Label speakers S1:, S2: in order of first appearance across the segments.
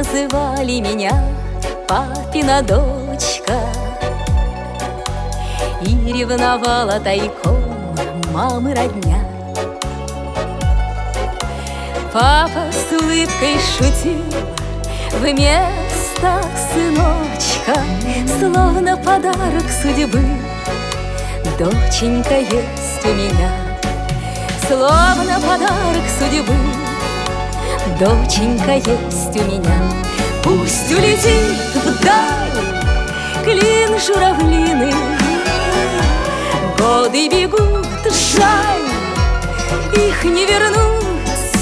S1: называли меня папина дочка, и ревновала тайком мамы родня. Папа с улыбкой шутил вместо сыночка, словно подарок судьбы. Доченька есть у меня, словно подарок судьбы. Доченька есть у меня. Пусть улетит вдаль клин журавлиный, годы бегут, жаль, их не вернуть.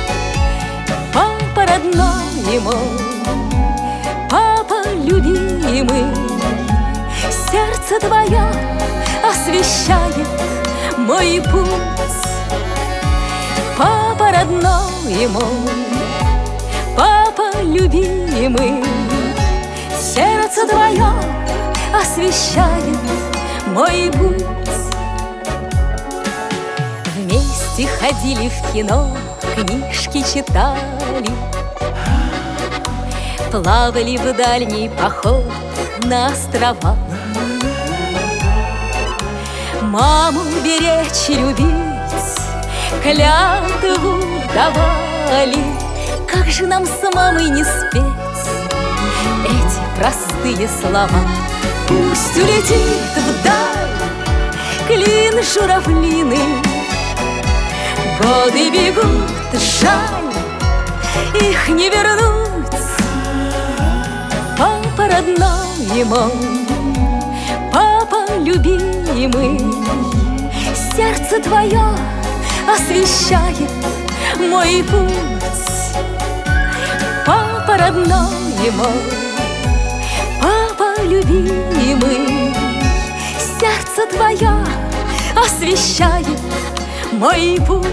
S1: Папа родной мой, папа любимый, сердце твое освещает мой путь. Папа родной мой, папа любимый, сердце твое освещает мой путь. Вместе ходили в кино, книжки читали, плавали в дальний поход на острова. Маму беречь и любить клятву давали. Как же нам с мамой не спеть эти простые слова? Пусть улетит вдаль клин журавлиный, годы бегут, жаль, их не вернуть. Папа родной мой, папа любимый, сердце твое освещает мой путь. Папа родной мой, папа любимый, сердце твое освещает мой путь.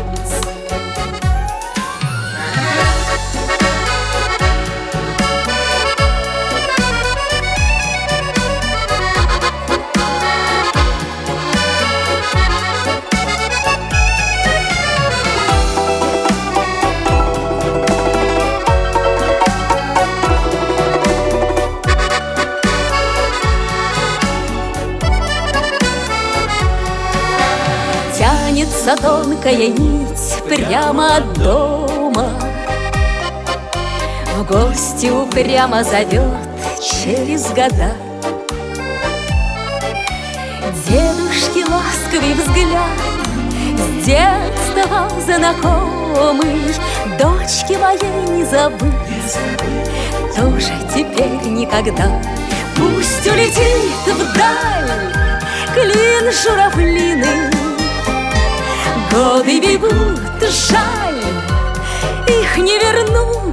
S1: Тянется тонкая нить прямо от дома, в гости упрямо зовет через года. Дедушки ласковый взгляд, с детства знакомый, дочки моей не забыть тоже теперь никогда. Пусть улетит вдаль клин журавлиный, годы бегут, жаль, их не вернуть.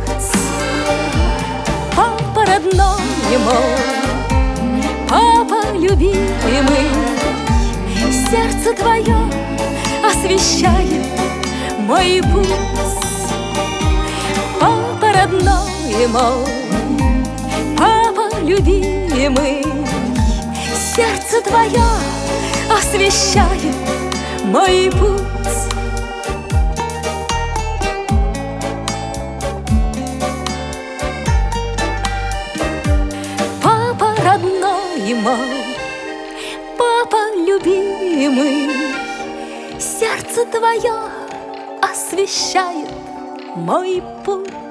S1: Папа родной мой, папа любимый, сердце твое освещает мой путь. Папа родной мой, папа любимый, сердце твое освещает мой путь. Папа родной мой, папа любимый, сердце твое освещает мой путь.